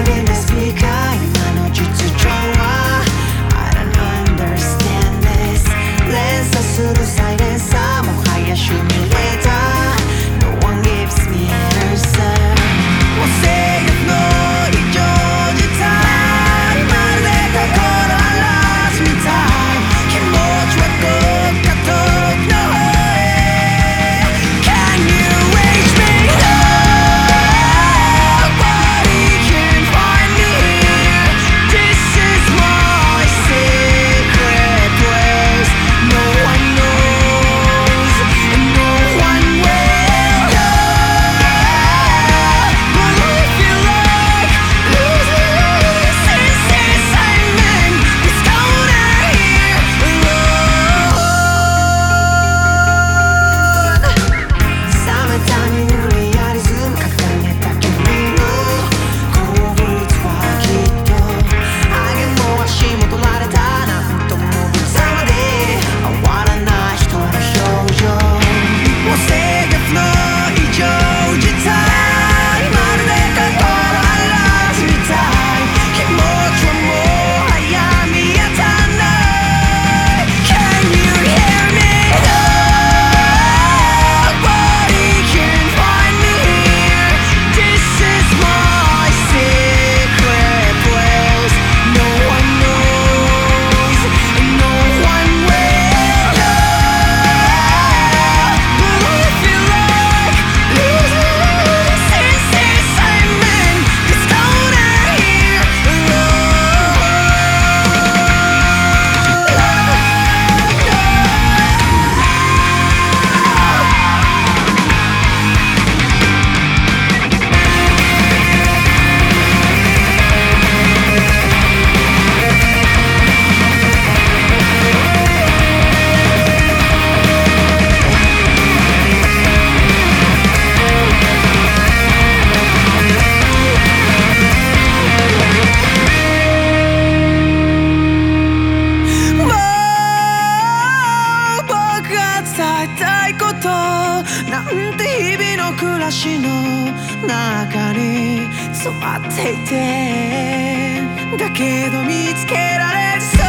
in the speaker 今の実情は I don't understand this 連鎖するサイレンサーもはやシミュレーター No one gives me an answer もう制約の非常事態まるで心嵐みたい気持ちはどっか遠くの方へ Can you reach me? Nobody can find me here This is my secret place No one knows and no one will know But I feel like losing since excitement is gone here alone 冷めたニューリアリズム掲げた君の好物はきっと影も足も取られたなんとも無様で終わらない人の表情もう生活の異常事態まるで心嵐みたい気持ちはもはや見当たらない Can you hear me? Nobody can find me here This is my secret place No one knows and no one will know But I feel like losing since excitement is gone hereもう僕が伝えたいことなんて日々の暮らしの中に詰まっていてだけど見つけられず